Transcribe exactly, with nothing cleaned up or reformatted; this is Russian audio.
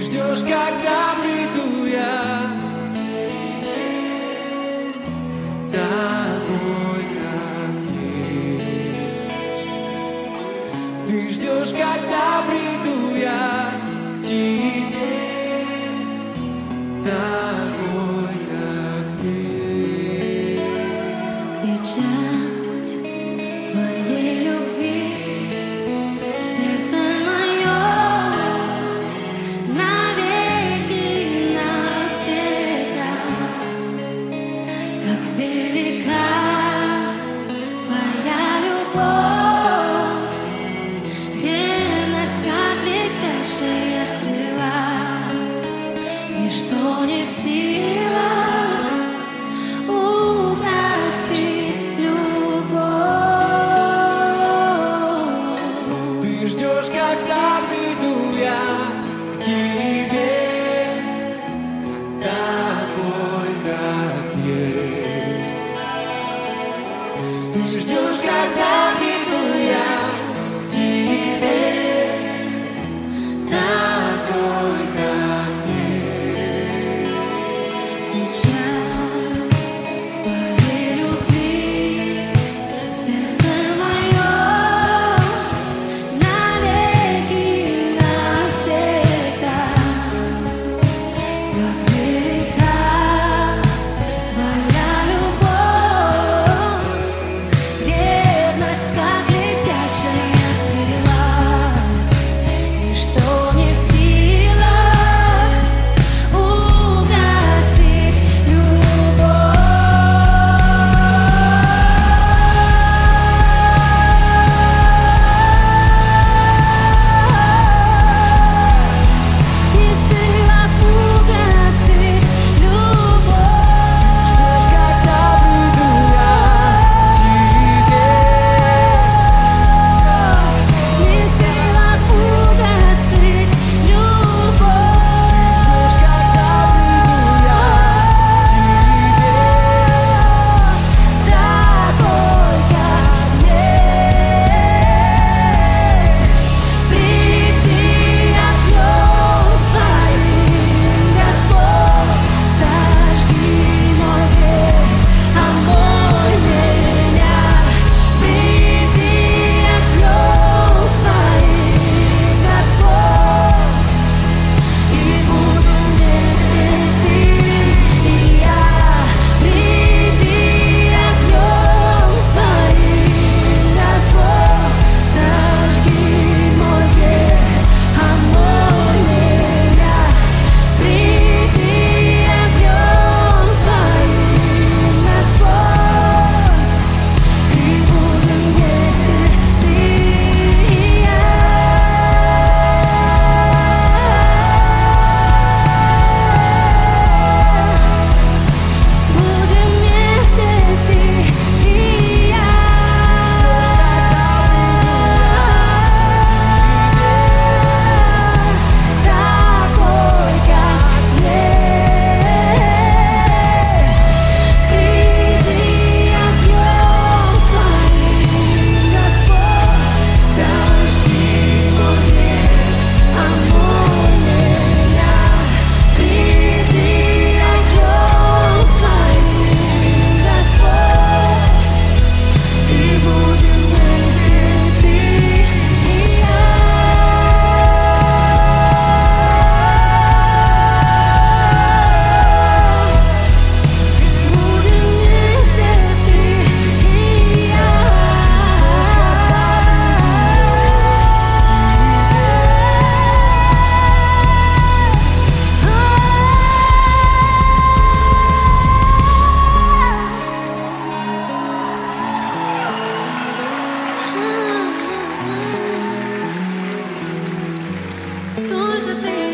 ждешь, когда приду я, такой, как есть. Ты ждешь, когда приду я к тебе, такой, как есть. Печать твоей любви, сердце мое навеки, навсегда. Как велика твоя любовь, верность, как летящая стрела, ничто не в силах угасить любовь. Ты ждешь, когда приду я к тебе, такой, как есть. Ты ждешь, когда приду я к тебе, такой, как есть. Печать твоей любви, сердце мое навеки, навсегда. Как велика твоя любовь, ревность, как летящая стрела, ничто не в силах угасить любовь. Не в силах угасить любовь. Ждешь, когда приду я к тебе, Не в силах угасить любовь. ждешь, когда приду я к тебе, Такой, как есть. Приди огнем своим, Господь, зажги мой грех, омой меня. Приди огнем своим, Господь, и будем вместе ты и я. Приди огнем своим, Господь, зажги мой грех, омой меня. Приди огнем своим, Господь, и будем вместе ты и я. Будем вместе ты и я. ждешь, Такой, как есть. Приди огнем своим, Господь, зажги мой грех, омой меня. Приди огнем своим, Господь, и будем вместе ты и я. Будем вместе ты и я. Только ты.